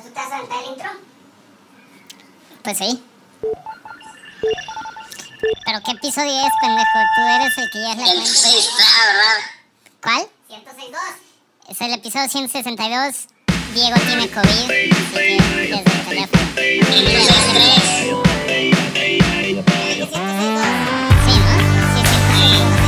¿tú te vas a aventar el intro? Pues sí. ¿Pero qué episodio es, pendejo? Tú eres el que ya es la cuenta. El 106, ¿verdad? ¿Cuál? 106.2. Es el episodio 162. Diego tiene COVID, así que desde el teléfono. 106.3. Sí, ¿no? Sí, es 162.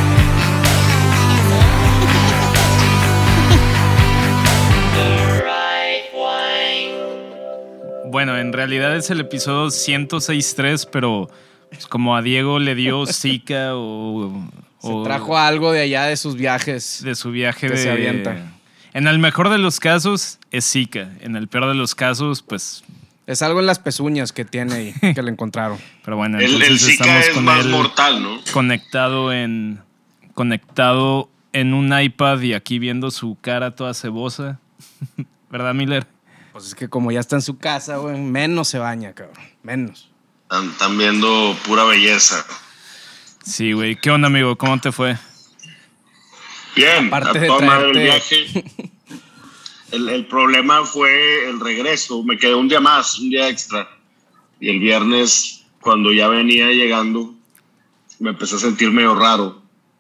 Bueno, en realidad es el episodio 106.3, pero pues, como a Diego le dio Zika Se trajo algo de allá de sus viajes. de su viaje que de... se avienta. En el mejor de los casos es Zika. En el peor de los casos, pues... Es algo en las pezuñas que tiene ahí, que le encontraron. Pero bueno, El entonces Zika estamos es con más él mortal, ¿no? conectado en un iPad y aquí viendo su cara toda cebosa. ¿Verdad, Miller? Pues es que como ya está en su casa, güey, menos se baña, cabrón. Menos. Están viendo pura belleza. Sí, güey. ¿Qué onda, amigo? ¿Cómo te fue? Bien, Aparte a de toda madre el traerte- viaje. El problema fue el regreso. Me quedé un día más, un día extra. Y el viernes, cuando ya venía llegando, me empecé a sentir medio raro.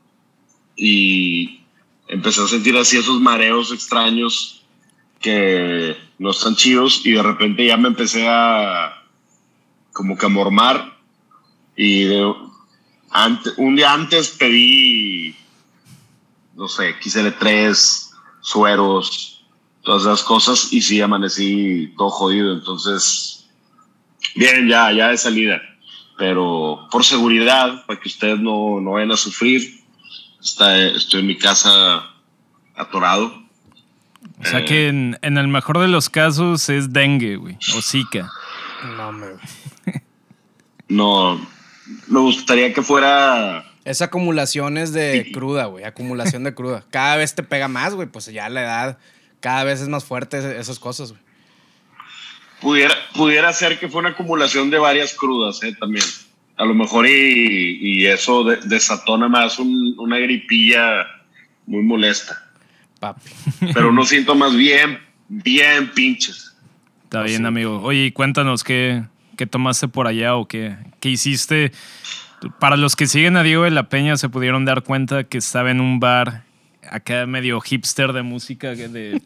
Y empecé a sentir así esos mareos extraños que no están chidos. Y de repente ya me empecé a como que a mormar. Y un día antes pedí, no sé, XL3, sueros, todas esas cosas, y sí amanecí todo jodido. Entonces, bien, ya de salida. Pero por seguridad, para que ustedes no vayan a sufrir, estoy en mi casa atorado. O sea que en el mejor de los casos es dengue, güey. O Zika. No, me... No, me gustaría que fuera... Es acumulaciones de cruda, güey. Acumulación de cruda. Cada vez te pega más, güey. Pues ya la edad, cada vez es más fuerte esas cosas, güey. Pudiera ser que fue una acumulación de varias crudas, también. A lo mejor y eso desatona más una gripilla muy molesta. Papi. Pero unos síntomas bien pinches. Está bien, amigo. Oye, cuéntanos qué tomaste por allá o qué hiciste. Para los que siguen a Diego de la Peña se pudieron dar cuenta que estaba en un bar acá medio hipster de música de...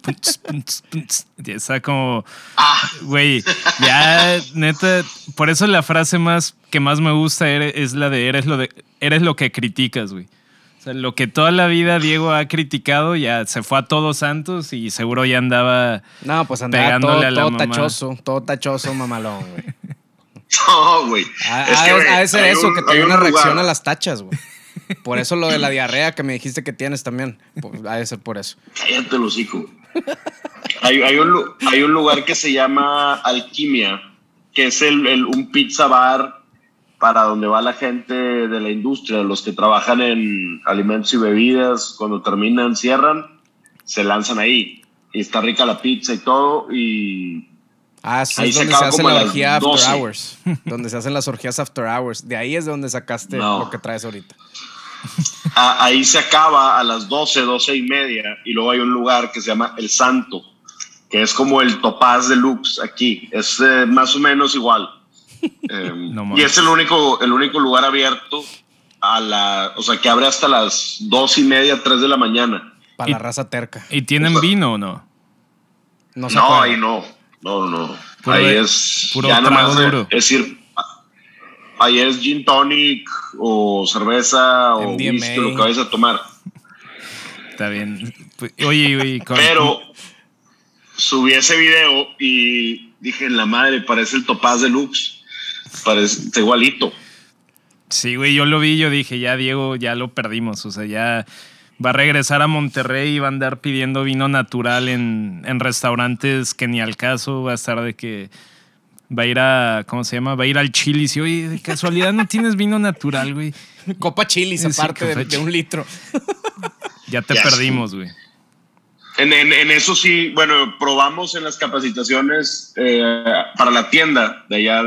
Está como... Güey, ya neta... Por eso la frase que más me gusta es la de eres lo que criticas, güey. O sea, lo que toda la vida Diego ha criticado ya se fue a Todos Santos y seguro ya andaba... No, pues andaba pegándole a la todo mamá. todo tachoso, mamalón, güey. No, güey. Ha de ser hay eso, que te hay dio un una reacción lugar- a las tachas, güey. Por eso lo de la diarrea que me dijiste que tienes también. Pues, ha de ser por eso. Cállate el hocico. Hay un lugar que se llama Alquimia, que es un pizza bar para donde va la gente de la industria, los que trabajan en alimentos y bebidas. Cuando terminan, cierran, se lanzan ahí. Y está rica la pizza y todo. Y Sí, ahí es se donde se acaba hace como la a las orgía after 12. hours. Donde se hacen las orgías after hours. De ahí es de donde sacaste No. lo que traes ahorita. Ahí se acaba a las 12 y media. Y luego hay un lugar que se llama El Santo, que es como el Topaz Deluxe aquí. Es más o menos igual. No Y es el único lugar abierto o sea, que abre hasta las 2:30, 3 de la mañana. Para Y- la raza terca. ¿Y tienen O sea, vino o no? No se No, puede. ahí no. No. Puro Ahí de- es puro ya nada trago más duro. es ir. Ahí es gin tonic o cerveza o MDMA. whisky, lo que vayas a tomar. Está bien. Pues, oye, Pero subí ese video y dije, la madre, parece el Topaz Deluxe. Está igualito. Sí, güey, yo lo vi, yo dije, ya Diego, ya lo perdimos. O sea, ya va a regresar a Monterrey y va a andar pidiendo vino natural en restaurantes que ni al caso. Va a estar de que va a ir a, ¿cómo se llama? Va a ir al Chili's y, oye, de casualidad no tienes vino natural, güey. Copa chilis, Sí, aparte copa de 1 litro. Ya te Ya perdimos, güey. En eso sí, bueno, probamos en las capacitaciones para la tienda de allá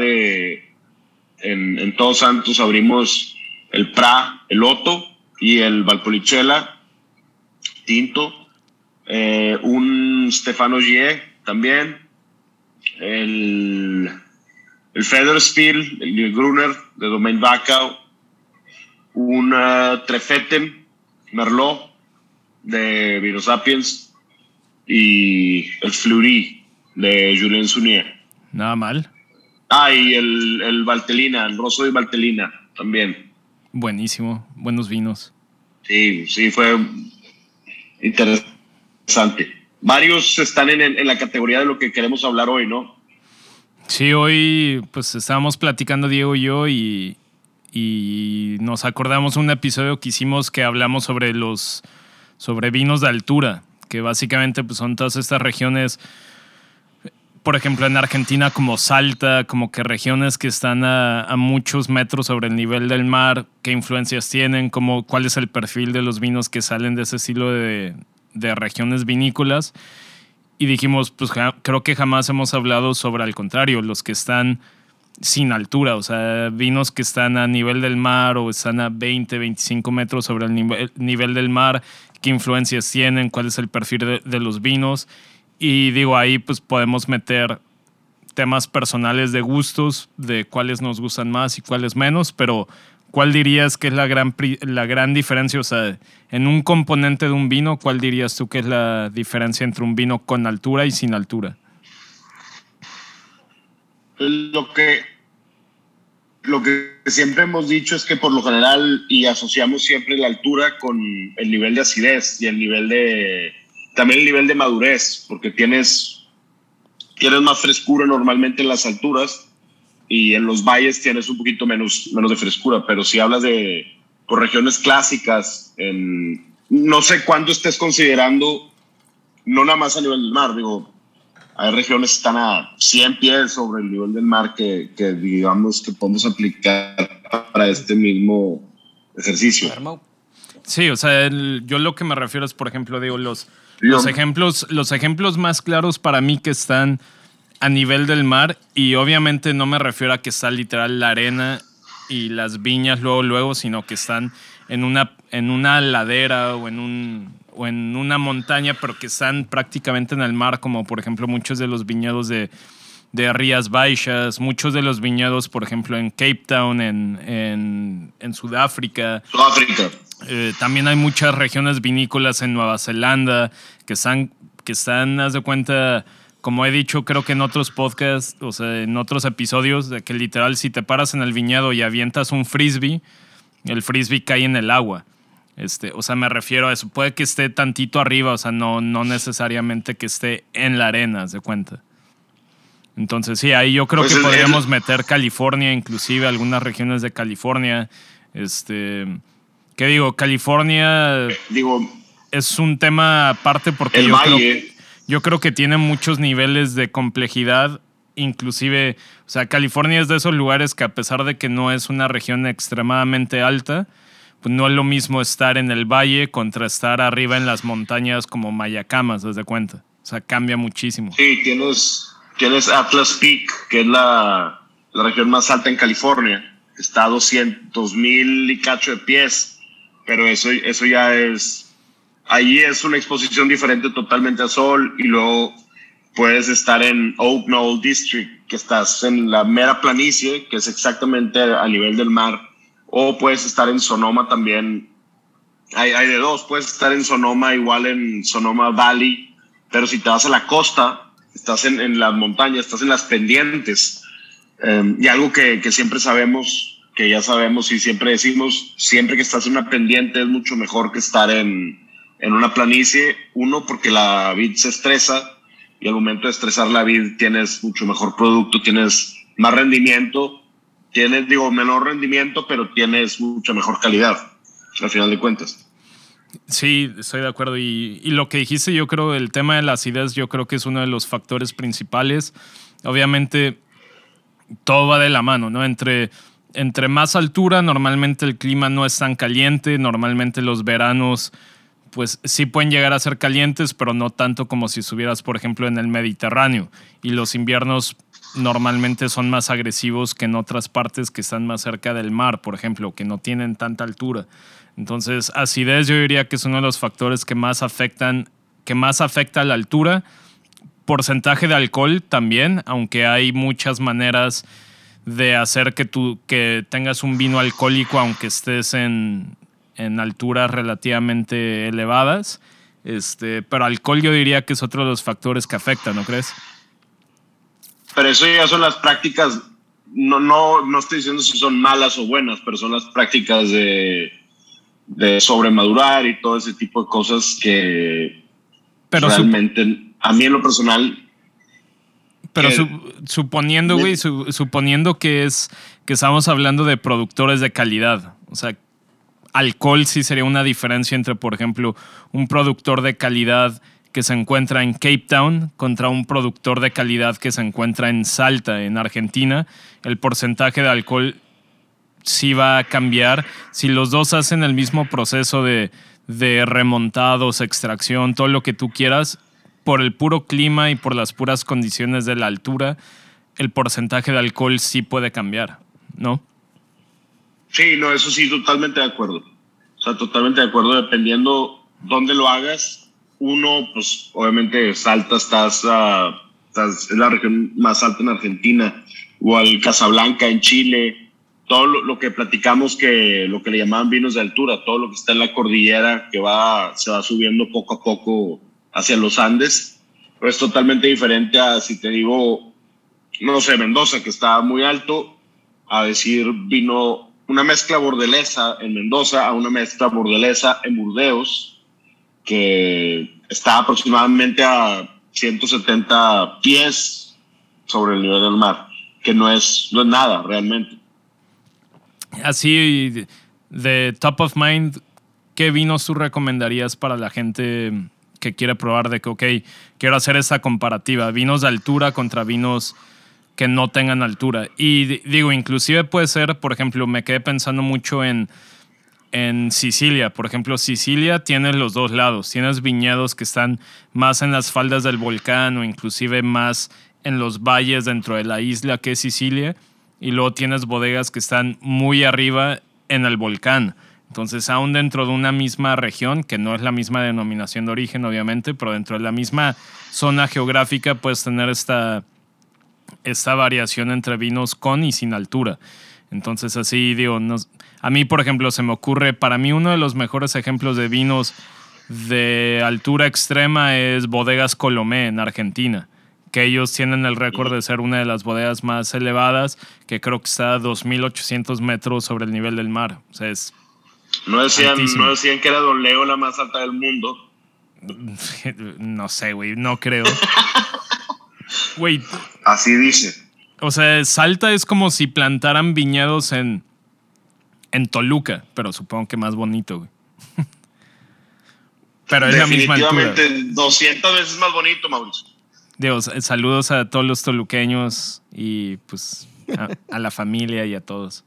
en Todos Santos. Abrimos el Pra, el Otto y el Valpolicella tinto, un Stefano Gie también, el Federspiel, el Gruner de Domaine Bacau, un Trefetten Merlot de Vino Sapiens y el Fleury de Julien Saunier. Nada mal. Y el Valtellina, el Rosso de Valtellina también. Buenísimo, buenos vinos. Sí, fue interesante. Varios están en la categoría de lo que queremos hablar hoy, ¿no? Sí, hoy pues estábamos platicando Diego y yo y nos acordamos un episodio que hicimos que hablamos sobre vinos de altura, que básicamente pues son todas estas regiones, por ejemplo en Argentina como Salta, como que regiones que están a muchos metros sobre el nivel del mar, qué influencias tienen, cuál es el perfil de los vinos que salen de ese estilo de regiones vinícolas. Y dijimos, pues creo que jamás hemos hablado sobre al contrario, los que están sin altura, o sea, vinos que están a nivel del mar o están a 20, 25 metros sobre el nivel del mar, qué influencias tienen, cuál es el perfil de los vinos. Y digo, ahí pues podemos meter temas personales de gustos, de cuáles nos gustan más y cuáles menos, pero ¿cuál dirías que es la gran diferencia? O sea, en un componente de un vino, ¿cuál dirías tú que es la diferencia entre un vino con altura y sin altura? Lo que siempre hemos dicho es que por lo general, y asociamos siempre la altura con el nivel de acidez y también el nivel de madurez, porque tienes más frescura normalmente en las alturas y en los valles tienes un poquito menos de frescura, pero si hablas por regiones clásicas, no sé cuánto estés considerando, no nada más a nivel del mar, digo, hay regiones que están a 100 pies sobre el nivel del mar que digamos que podemos aplicar para este mismo ejercicio. Sí, o sea, yo lo que me refiero es, por ejemplo, digo, los ejemplos más claros para mí que están a nivel del mar, y obviamente no me refiero a que está literal la arena y las viñas luego, sino que están en una ladera o en una montaña, pero que están prácticamente en el mar, como por ejemplo muchos de los viñedos de Rías Baixas, muchos de los viñedos, por ejemplo, en Cape Town, en Sudáfrica. También hay muchas regiones vinícolas en Nueva Zelanda que están, haz de cuenta, como he dicho, creo que en otros podcasts, o sea, en otros episodios, de que literal si te paras en el viñedo y avientas un frisbee, el frisbee cae en el agua. O sea, me refiero a eso. Puede que esté tantito arriba, o sea, no necesariamente que esté en la arena, haz de cuenta. Entonces, sí, ahí yo creo que podríamos meter California, inclusive algunas regiones de California. ¿Qué digo? California es un tema aparte porque yo creo que tiene muchos niveles de complejidad. Inclusive, o sea, California es de esos lugares que a pesar de que no es una región extremadamente alta, pues no es lo mismo estar en el valle contra estar arriba en las montañas como Mayacamas, ¿te das cuenta? O sea, cambia muchísimo. Sí, tienes Atlas Peak, que es la región más alta en California. Está a 200,000 y cacho de pies, pero eso ya es... Allí es una exposición diferente totalmente al sol, y luego puedes estar en Oak Knoll District, que estás en la mera planicie, que es exactamente a nivel del mar, o puedes estar en Sonoma también. Hay de dos, puedes estar en Sonoma, igual en Sonoma Valley, pero si te vas a la costa, estás en las montañas, estás en las pendientes. Y algo que siempre sabemos, que ya sabemos y siempre decimos, siempre que estás en una pendiente es mucho mejor que estar en una planicie. Uno, porque la vid se estresa, y al momento de estresar la vid tienes mucho mejor producto, tienes más rendimiento, menor rendimiento, pero tienes mucha mejor calidad, al final de cuentas. Sí, estoy de acuerdo. Y lo que dijiste, yo creo, el tema de la acidez, yo creo que es uno de los factores principales. Obviamente, todo va de la mano, ¿no? Entre más altura, normalmente el clima no es tan caliente. Normalmente los veranos, pues sí pueden llegar a ser calientes, pero no tanto como si estuvieras, por ejemplo, en el Mediterráneo. Y los inviernos normalmente son más agresivos que en otras partes que están más cerca del mar, por ejemplo, que no tienen tanta altura. Entonces, acidez yo diría que es uno de los factores que más afecta la altura, porcentaje de alcohol también, aunque hay muchas maneras de hacer que tengas un vino alcohólico aunque estés en alturas relativamente elevadas. Pero alcohol yo diría que es otro de los factores que afecta, ¿no crees? Pero eso ya son las prácticas, no estoy diciendo si son malas o buenas, pero son las prácticas de sobremadurar y todo ese tipo de cosas que pero realmente, a mí en lo personal... Pero suponiendo, güey, suponiendo que estamos hablando de productores de calidad, o sea, alcohol sí sería una diferencia entre, por ejemplo, un productor de calidad que se encuentra en Cape Town contra un productor de calidad que se encuentra en Salta, en Argentina. El porcentaje de alcohol sí va a cambiar. Si los dos hacen el mismo proceso de remontados, extracción, todo lo que tú quieras, por el puro clima y por las puras condiciones de la altura, el porcentaje de alcohol sí puede cambiar, ¿no? Sí, no, eso sí, totalmente de acuerdo. O sea, totalmente de acuerdo, dependiendo dónde lo hagas. Uno, pues, obviamente, Salta es la región más alta en Argentina, o al Casablanca en Chile, todo lo que platicamos, que lo que le llamaban vinos de altura, todo lo que está en la cordillera, que se va subiendo poco a poco hacia los Andes, pero es totalmente diferente a, si te digo, no sé, Mendoza, que está muy alto, a decir vino una mezcla bordelesa en Mendoza a una mezcla bordelesa en Burdeos, que está aproximadamente a 170 pies sobre el nivel del mar, que no es nada realmente. Así, de top of mind, ¿qué vinos tú recomendarías para la gente que quiere probar de que, ok, quiero hacer esta comparativa, vinos de altura contra vinos que no tengan altura? Y digo, inclusive puede ser, por ejemplo, me quedé pensando mucho en Sicilia. Por ejemplo, Sicilia tiene los dos lados. Tienes viñedos que están más en las faldas del volcán o inclusive más en los valles dentro de la isla que es Sicilia. Y luego tienes bodegas que están muy arriba en el volcán. Entonces, aún dentro de una misma región, que no es la misma denominación de origen, obviamente, pero dentro de la misma zona geográfica puedes tener esta variación entre vinos con y sin altura. Entonces, así digo, a mí, por ejemplo, se me ocurre, para mí uno de los mejores ejemplos de vinos de altura extrema es Bodegas Colomé en Argentina, que ellos tienen el récord de ser una de las bodegas más elevadas, que creo que está a 2.800 metros sobre el nivel del mar. O sea, es ¿No decían que era Don Leo la más alta del mundo? No sé, güey, no creo. Güey. Así dice. O sea, Salta es como si plantaran viñedos en Toluca, pero supongo que más bonito, güey. Pero es la misma altura. Definitivamente 200 veces más bonito, Mauricio. Dios, saludos a todos los toluqueños y pues a la familia y a todos.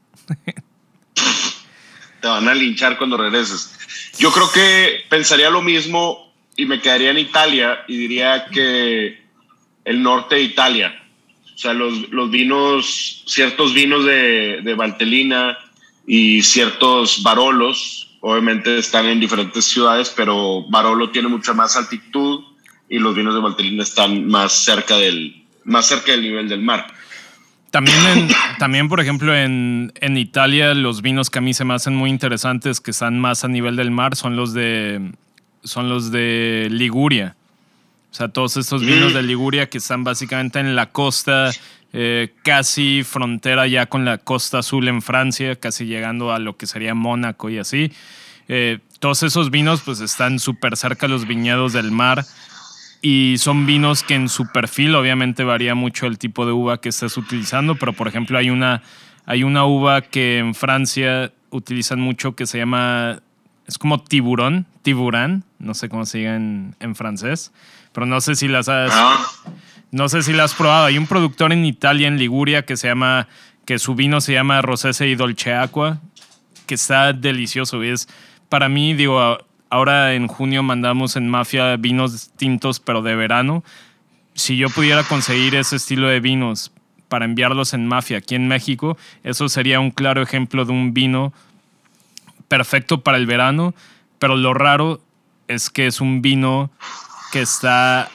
Te van a linchar cuando regreses. Yo creo que pensaría lo mismo y me quedaría en Italia y diría que el norte de Italia. O sea, los vinos, ciertos vinos de Valtellina y ciertos Barolos, obviamente están en diferentes ciudades, pero Barolo tiene mucha más altitud y los vinos de Valtellina están más cerca del nivel del mar. También, por ejemplo, en Italia, los vinos que a mí se me hacen muy interesantes, que están más a nivel del mar, son los de Liguria. O sea, todos estos vinos de Liguria que están básicamente en la costa, casi frontera ya con la costa azul en Francia, casi llegando a lo que sería Mónaco y así. Todos esos vinos pues están súper cerca de los viñedos del mar. Y son vinos que en su perfil obviamente varía mucho el tipo de uva que estés utilizando, pero por ejemplo hay una uva que en Francia utilizan mucho que se llama, es como tiburón, no sé cómo se diga en francés, pero no sé si las has probado. Hay un productor en Italia, en Liguria, que su vino se llama Rossese y Dolce Acqua, que está delicioso. Y es, para mí, digo, ahora en junio mandamos en Mafia vinos tintos, pero de verano. Si yo pudiera conseguir ese estilo de vinos para enviarlos en Mafia aquí en México, eso sería un claro ejemplo de un vino perfecto para el verano, pero lo raro es que es un vino que está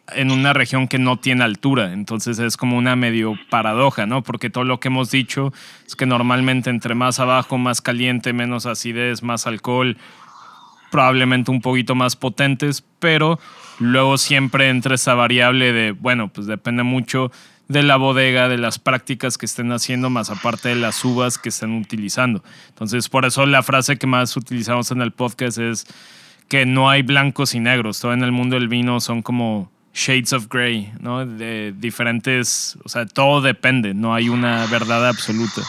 en una región que no tiene altura. Entonces es como una medio paradoja, ¿no? Porque todo lo que hemos dicho es que normalmente entre más abajo, más caliente, menos acidez, más alcohol, probablemente un poquito más potentes, pero luego siempre entra esa variable de, bueno, pues depende mucho de la bodega, de las prácticas que estén haciendo, más aparte de las uvas que estén utilizando. Entonces, por eso la frase que más utilizamos en el podcast es que no hay blancos y negros. Todo en el mundo del vino son como shades of gray, ¿no? De diferentes, o sea, todo depende, no hay una verdad absoluta.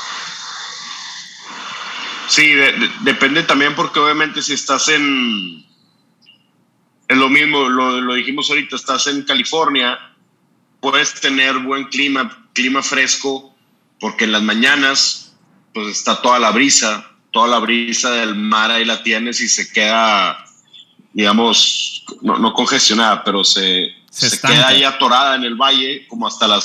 Sí, depende también porque obviamente si estás en lo mismo, lo dijimos ahorita, estás en California, puedes tener buen clima fresco, porque en las mañanas pues está toda la brisa del mar ahí la tienes y se queda, digamos, no congestionada, pero se queda ahí atorada en el valle como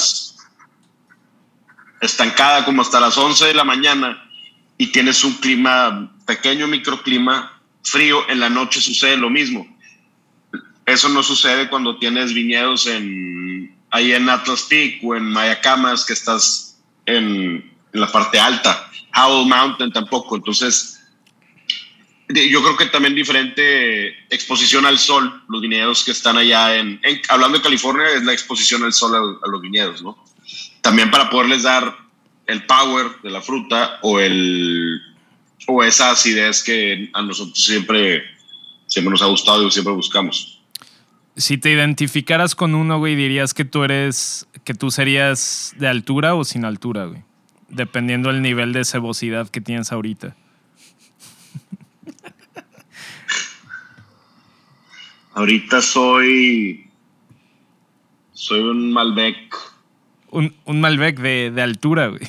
estancada como hasta las 11 de la mañana, y tienes un pequeño microclima frío. En la noche sucede lo mismo. Eso no sucede cuando tienes viñedos ahí en Atlas Peak o en Mayacamas, que estás en la parte alta. Howell Mountain tampoco. Entonces, yo creo que también diferente exposición al sol. Los viñedos que están allá hablando de California, es la exposición al sol a los viñedos, ¿no? También para poderles dar el power de la fruta o esa acidez que a nosotros siempre nos ha gustado y siempre buscamos. Si te identificaras con uno, güey, dirías que tú serías de altura o sin altura, güey, dependiendo del nivel de cebosidad que tienes ahorita. Ahorita soy un Malbec. Un Malbec de altura, güey.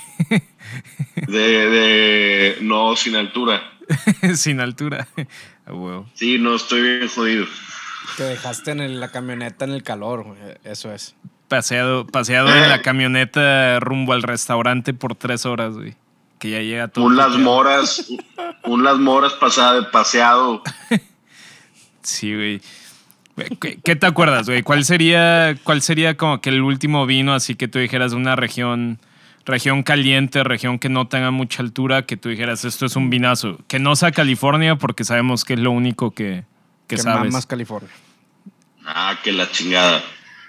No, sin altura. Sin altura. Wow. Sí, no, estoy bien jodido. Que dejaste la camioneta en el calor, güey. Eso es. Paseado en la camioneta rumbo al restaurante por 3 horas, güey. Que ya llega todo. Un Las Moras paseado. Sí, güey. ¿Qué te acuerdas, güey? ¿Cuál sería como que el último vino así que tú dijeras una región caliente, región que no tenga mucha altura, que tú dijeras esto es un vinazo? Que no sea California, porque sabemos que es lo único que sabes. Más California. Ah, que la chingada.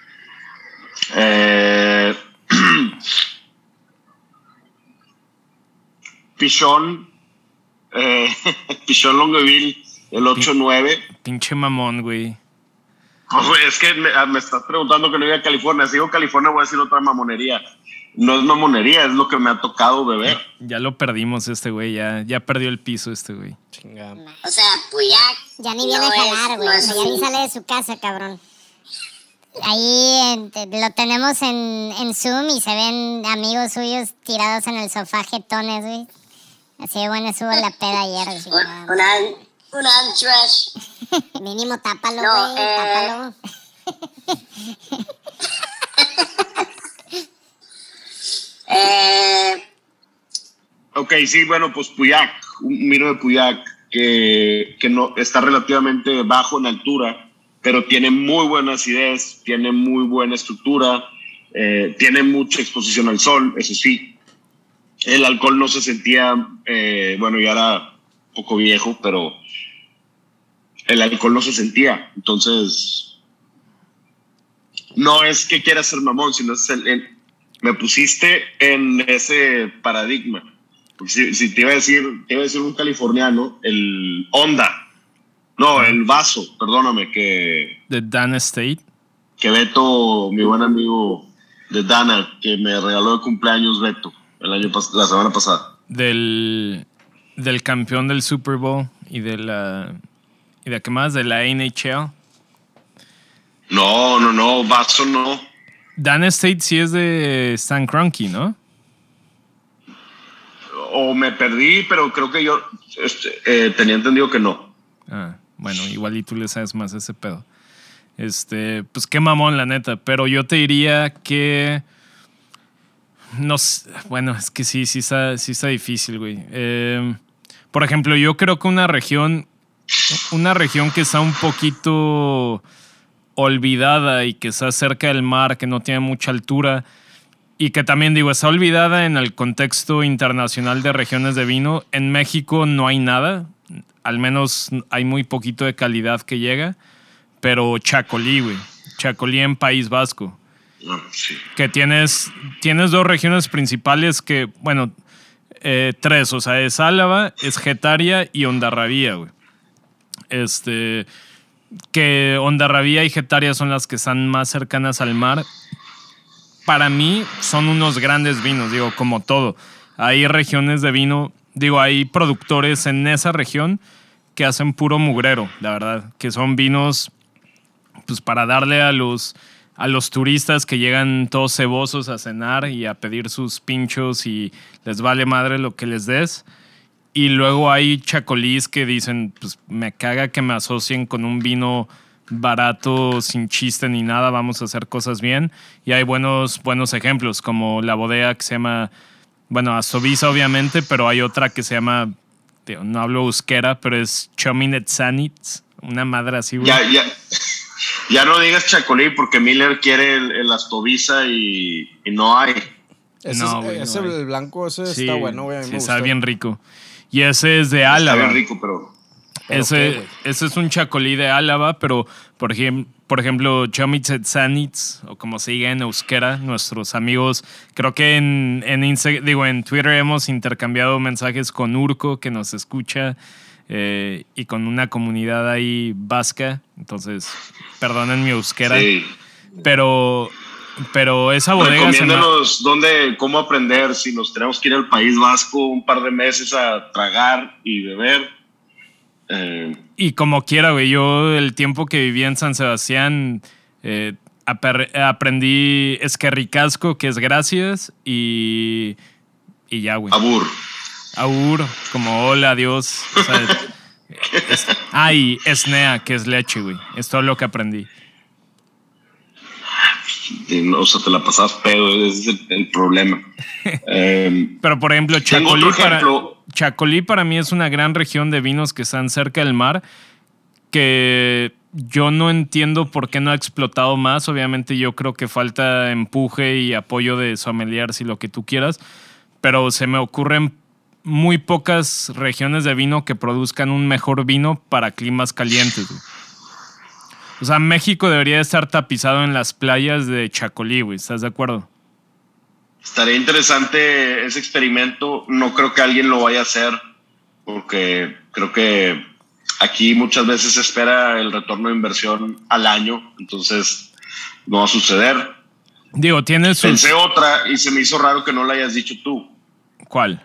Pichón Longueville, el 8-9. Pinche mamón, güey. Pues, es que me estás preguntando que no iba a California. Si digo California voy a decir otra mamonería. No es mamonería, es lo que me ha tocado beber. Ya lo perdimos güey. Ya perdió el piso güey. Chingada. O sea, Puyac. Ya ni viene a jalar, güey. Ya ni sale de su casa, cabrón. Ahí lo tenemos en Zoom y se ven amigos suyos tirados en el sofá jetones, güey. Así de buena estuvo la peda ayer. Una trash. Mínimo tápalo, No, güey, tápalo. Ok, sí, bueno, pues Puyac, un vino de Puyac que no está relativamente bajo en altura, pero tiene muy buena acidez, tiene muy buena estructura, tiene mucha exposición al sol, eso sí. El alcohol no se sentía, bueno, ya era un poco viejo, pero el alcohol no se sentía. Entonces, no es que quiera ser mamón, sino es me pusiste en ese paradigma. Si te iba a decir un californiano, el Honda. No, el Vaso, perdóname, De Dana State. Que Beto, mi buen amigo de Dana, que me regaló de cumpleaños Beto la semana pasada. Del campeón del Super Bowl y de qué más, de la NHL. No, Vaso no. Dana State sí es de Stan Kroenke, ¿no? O me perdí, pero creo que yo tenía entendido que no. Ah, bueno, igual y tú le sabes más ese pedo. Pues qué mamón, la neta. Pero yo te diría que... No sé, bueno, es que sí está difícil, güey. Por ejemplo, yo creo que una región que está un poquito olvidada y que está cerca del mar, que no tiene mucha altura y que también, digo, está olvidada en el contexto internacional de regiones de vino. En México no hay nada, al menos hay muy poquito de calidad que llega, pero Chacolí, güey. Chacolí en País Vasco. Sí. Que tienes dos regiones principales que, bueno, tres, o sea, es Álava, es Getaria y Hondarribia, güey. Que Hondarribia y Getaria son las que están más cercanas al mar. Para mí son unos grandes vinos, digo, como todo. Hay regiones de vino, digo, hay productores en esa región que hacen puro mugrero, la verdad, que son vinos pues para darle a los turistas que llegan todos cebosos a cenar y a pedir sus pinchos y les vale madre lo que les des. Y luego hay chacolís que dicen, pues me caga que me asocien con un vino barato, sin chiste ni nada, vamos a hacer cosas bien. Y hay buenos ejemplos, como la bodega que se llama, bueno, Astovisa obviamente, pero hay otra que se llama, no hablo euskera, pero es Chominetsanitz, una madre así, güey. Ya no digas Chacolí porque Miller quiere el Astovisa y no hay. Ese el blanco, ese sí, está bueno, güey. Sí, está bien rico. Y ese es de Álava. Está bien rico, pero ese es un Chacolí de Álava, pero por ejemplo, Chominetsanitz, o como se diga en euskera, nuestros amigos, creo que en Twitter hemos intercambiado mensajes con Urco, que nos escucha, y con una comunidad ahí vasca, entonces perdonen mi euskera, sí. pero esa bodega recomiéndanos cómo aprender, si nos tenemos que ir al País Vasco un par de meses a tragar y beber. Y como quiera, güey, yo el tiempo que viví en San Sebastián aprendí esquerricasco, que es gracias, y ya, güey. Abur, como hola, adiós. O sea, y esnea, que es leche, güey. Es todo lo que aprendí. O sea, te la pasabas pedo, ese es el problema. Pero, por ejemplo, Chacolí para mí es una gran región de vinos que están cerca del mar, que yo no entiendo por qué no ha explotado más. Obviamente yo creo que falta empuje y apoyo de sommeliers y lo que tú quieras, pero se me ocurren muy pocas regiones de vino que produzcan un mejor vino para climas calientes, güey. O sea, México debería estar tapizado en las playas de Chacolí, güey. ¿Estás de acuerdo? Estaría interesante ese experimento. No creo que alguien lo vaya a hacer, porque creo que aquí muchas veces se espera el retorno de inversión al año, entonces no va a suceder. Digo, tienes... Pensé otra y se me hizo raro que no la hayas dicho tú. ¿Cuál?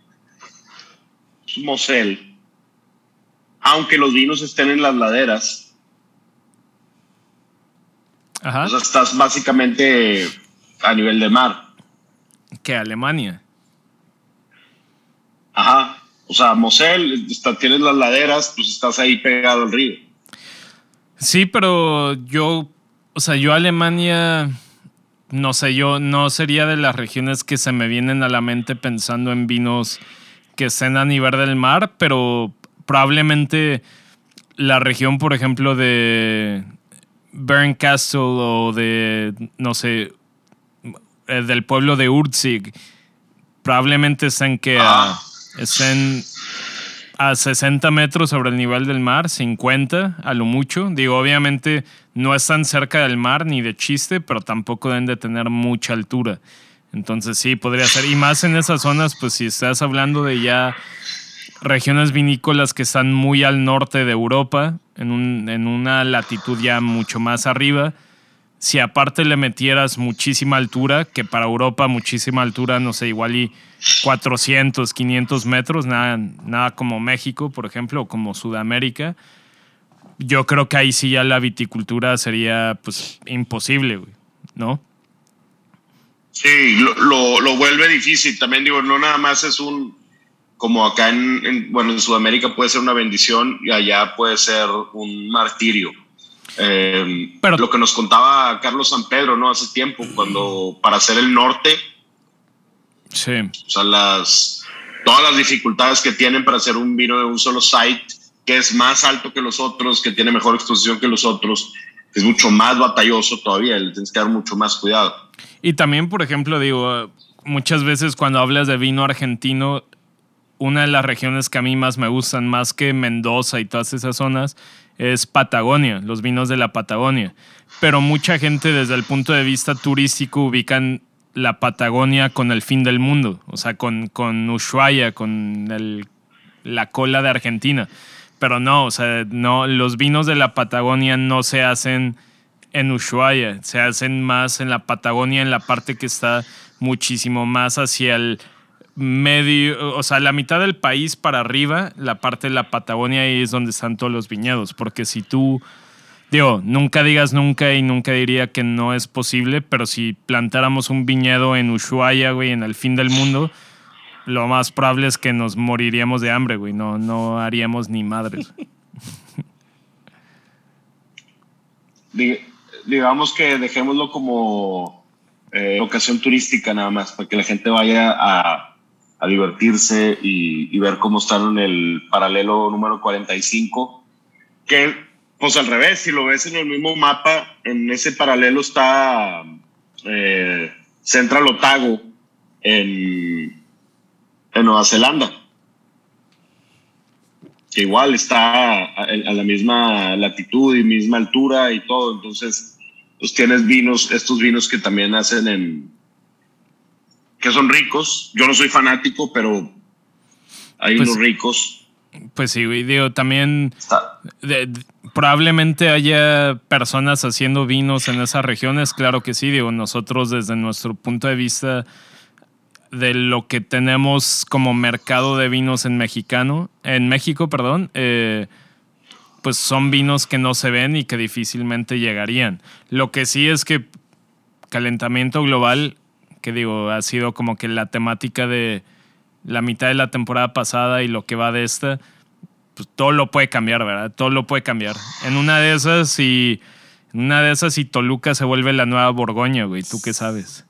Mosel. Aunque los vinos estén en las laderas. Ajá. O sea, estás básicamente a nivel de mar. ¿Qué? ¿Alemania? Ajá. O sea, Mosel, tienes las laderas, pues estás ahí pegado al río. Sí, pero yo Alemania, no sé, yo no sería de las regiones que se me vienen a la mente pensando en vinos que estén a nivel del mar, pero probablemente la región, por ejemplo, de Bernkastel o de, no sé, del pueblo de Urzig, probablemente estén a 60 metros sobre el nivel del mar, 50 a lo mucho. Digo, obviamente no están cerca del mar ni de chiste, pero tampoco deben de tener mucha altura. Entonces sí, podría ser. Y más en esas zonas, pues si estás hablando de ya regiones vinícolas que están muy al norte de Europa, en una latitud ya mucho más arriba, si aparte le metieras muchísima altura, que para Europa muchísima altura, no sé, igual y 400, 500 metros, nada como México, por ejemplo, o como Sudamérica, yo creo que ahí sí ya la viticultura sería pues imposible, güey, ¿no? Sí, lo vuelve difícil. También digo, no nada más es como acá en Sudamérica puede ser una bendición y allá puede ser un martirio. Pero lo que nos contaba Carlos San Pedro, ¿no? Hace tiempo, cuando para hacer el norte, sí. O sea, todas las dificultades que tienen para hacer un vino de un solo site, que es más alto que los otros, que tiene mejor exposición que los otros, es mucho más batalloso todavía, le tienes que dar mucho más cuidado. Y también, por ejemplo, digo, muchas veces cuando hablas de vino argentino, una de las regiones que a mí más me gustan, más que Mendoza y todas esas zonas, es Patagonia, los vinos de la Patagonia. Pero mucha gente desde el punto de vista turístico ubican la Patagonia con el fin del mundo, o sea, con Ushuaia, con la cola de Argentina. Pero no, o sea, no, los vinos de la Patagonia no se hacen en Ushuaia, se hacen más en la Patagonia, en la parte que está muchísimo más hacia el medio, o sea, la mitad del país para arriba, la parte de la Patagonia, ahí es donde están todos los viñedos, porque si tú, digo, nunca digas nunca y nunca diría que no es posible, pero si plantáramos un viñedo en Ushuaia, güey, en el fin del mundo, lo más probable es que nos moriríamos de hambre, güey, no haríamos ni madres. Digamos que dejémoslo como locación turística nada más, para que la gente vaya a divertirse y ver cómo están en el paralelo número 45, que pues al revés, si lo ves en el mismo mapa, en ese paralelo está Central Otago en Nueva Zelanda, que igual está a la misma latitud y misma altura y todo. Entonces pues tienes estos vinos que también hacen que son ricos. Yo no soy fanático, pero hay pues, unos ricos. Pues sí, güey, digo, también probablemente haya personas haciendo vinos en esas regiones, claro que sí, digo, nosotros desde nuestro punto de vista de lo que tenemos como mercado de vinos en México, pues son vinos que no se ven y que difícilmente llegarían. Lo que sí es que calentamiento global, que digo, ha sido como que la temática de la mitad de la temporada pasada y lo que va de esta, pues todo lo puede cambiar, ¿verdad? Todo lo puede cambiar. En una de esas y Toluca se vuelve la nueva Borgoña, güey. ¿Tú qué sabes?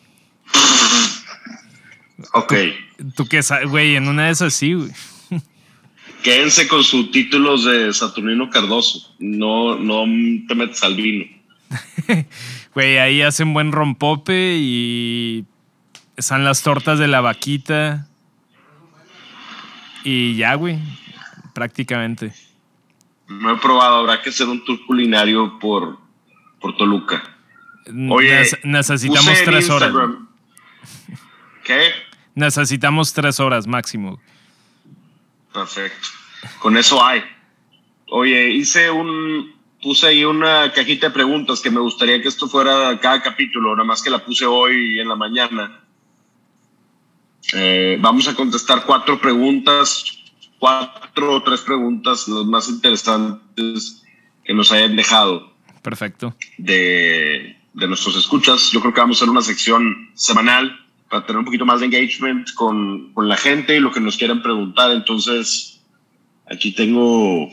Ok. ¿Tú qué sabes, güey? En una de esas sí, güey. Quédense con sus títulos de Saturnino Cardoso. No te metes al vino. Güey, ahí hacen buen rompope y están las tortas de la vaquita. Y ya, güey. Prácticamente. No he probado. Habrá que hacer un tour culinario por Toluca. Oye, necesitamos 3 horas. ¿Qué? Necesitamos 3 horas máximo. Perfecto. Con eso hay. Oye, puse ahí una cajita de preguntas que me gustaría que esto fuera cada capítulo, nada más que la puse hoy en la mañana. Vamos a contestar 4 preguntas, 4 o 3 preguntas, las más interesantes que nos hayan dejado. Perfecto. De nuestros escuchas. Yo creo que vamos a hacer una sección semanal para tener un poquito más de engagement con la gente y lo que nos quieran preguntar. Entonces, aquí voy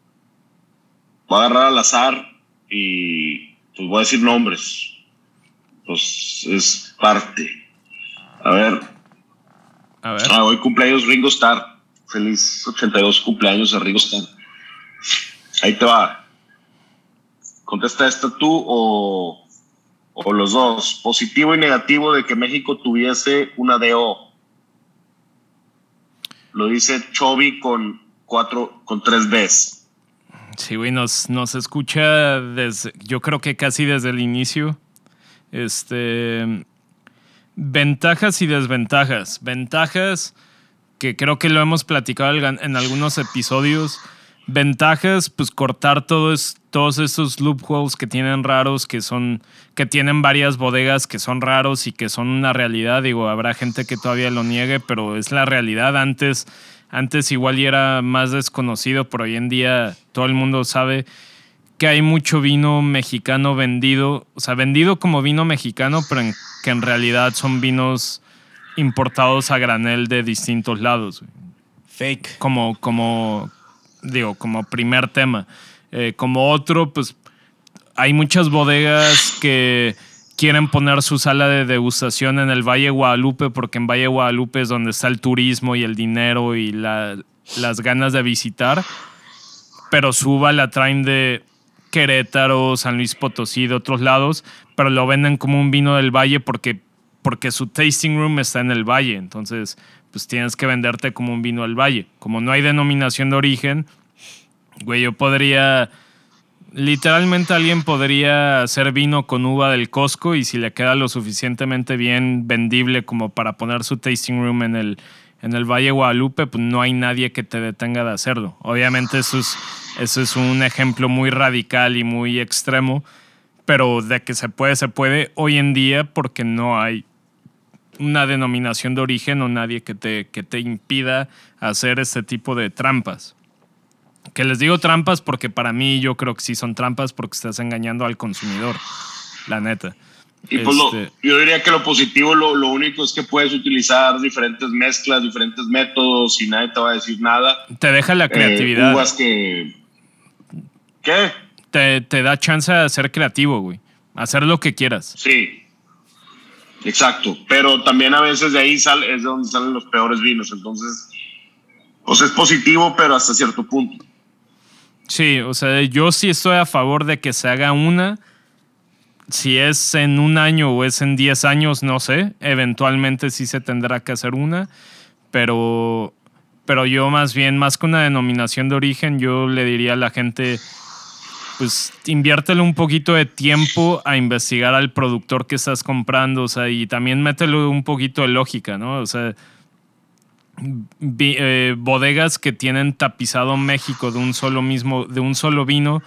a agarrar al azar y pues voy a decir nombres. Pues es parte. A ver. Hoy cumpleaños Ringo Starr. Feliz 82 cumpleaños de Ringo Starr. Ahí te va. Contesta esta tú o los dos. Positivo y negativo de que México tuviese una DO. Lo dice Chovy con 3 Bs. Sí, güey, nos escucha yo creo que casi desde el inicio. Ventajas y desventajas. Ventajas, que creo que lo hemos platicado en algunos episodios. Ventajas, pues cortar todos estos loopholes que tienen raros, que tienen varias bodegas que son raros y que son una realidad. Digo, habrá gente que todavía lo niegue, pero es la realidad. Antes igual y era más desconocido, pero hoy en día todo el mundo sabe que hay mucho vino mexicano vendido, o sea, vendido como vino mexicano, pero que en realidad son vinos importados a granel de distintos lados. Fake. Como primer tema. Como otro, pues hay muchas bodegas que quieren poner su sala de degustación en el Valle de Guadalupe, porque en Valle de Guadalupe es donde está el turismo y el dinero y las ganas de visitar, pero su uva la traen Querétaro, San Luis Potosí, de otros lados, pero lo venden como un vino del Valle porque su tasting room está en el Valle. Entonces, pues tienes que venderte como un vino del Valle. Como no hay denominación de origen, güey, yo podría... Literalmente alguien podría hacer vino con uva del Costco y si le queda lo suficientemente bien vendible como para poner su tasting room en el Valle de Guadalupe, pues no hay nadie que te detenga de hacerlo. Obviamente eso es un ejemplo muy radical y muy extremo, pero de que se puede hoy en día porque no hay una denominación de origen o nadie que te impida hacer este tipo de trampas. Que les digo trampas porque para mí yo creo que sí son trampas porque estás engañando al consumidor, la neta. Y pues yo diría que lo positivo, lo único es que puedes utilizar diferentes mezclas, diferentes métodos y nadie te va a decir nada. Te deja la creatividad. Uvas que... ¿Qué? Te da chance de ser creativo, güey. Hacer lo que quieras. Sí, exacto. Pero también a veces de ahí es de donde salen los peores vinos. Entonces, pues es positivo, pero hasta cierto punto. Sí, o sea, yo sí estoy a favor de que se haga una. Si es en un año o es en 10 años, no sé. Eventualmente sí se tendrá que hacer una. Pero yo más bien, más que una denominación de origen, yo le diría a la gente, pues inviértele un poquito de tiempo a investigar al productor que estás comprando. O sea, y también métele un poquito de lógica, ¿no? O sea, bodegas que tienen tapizado México de un solo vino,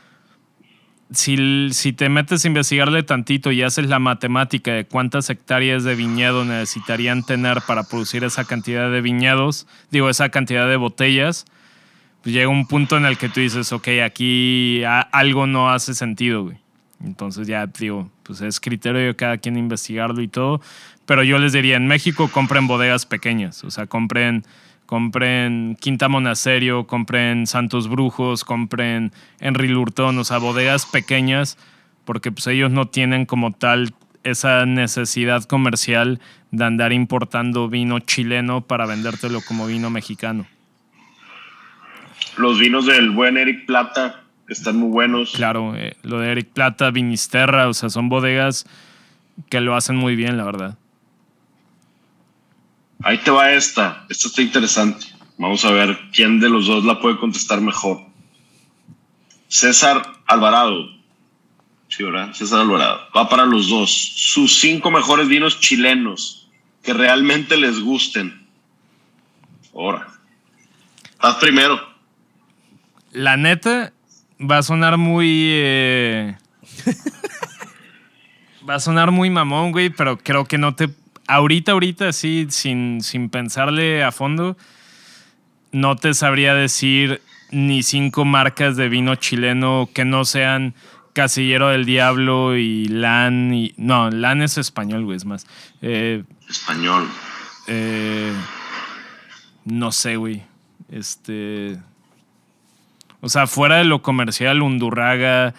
si te metes a investigarle tantito y haces la matemática de cuántas hectáreas de viñedo necesitarían tener para producir esa cantidad de viñedos, esa cantidad de botellas, pues llega un punto en el que tú dices, ok, aquí algo no hace sentido, güey. Entonces ya pues es criterio de cada quien investigarlo y todo. Pero yo les diría, en México compren bodegas pequeñas. O sea, compren Quinta Monasterio, compren Santos Brujos, compren Henry Lurton. O sea, bodegas pequeñas, porque pues ellos no tienen como tal esa necesidad comercial de andar importando vino chileno para vendértelo como vino mexicano. Los vinos del buen Eric Plata están muy buenos. Claro, lo de Eric Plata, Vinisterra, o sea, son bodegas que lo hacen muy bien, la verdad. Ahí te va esta. Esta está interesante. Vamos a ver quién de los dos la puede contestar mejor. César Alvarado. Sí, ¿verdad? César Alvarado. Va para los dos. Sus 5 mejores vinos chilenos que realmente les gusten. Ahora. Vas primero. La neta, va a sonar muy... va a sonar muy mamón, güey, pero creo que no te... Ahorita, sí, sin pensarle a fondo, no te sabría decir ni 5 marcas de vino chileno que no sean Casillero del Diablo y LAN. No, LAN es español, güey, es más. Español. No sé, güey. O sea, fuera de lo comercial, Undurraga.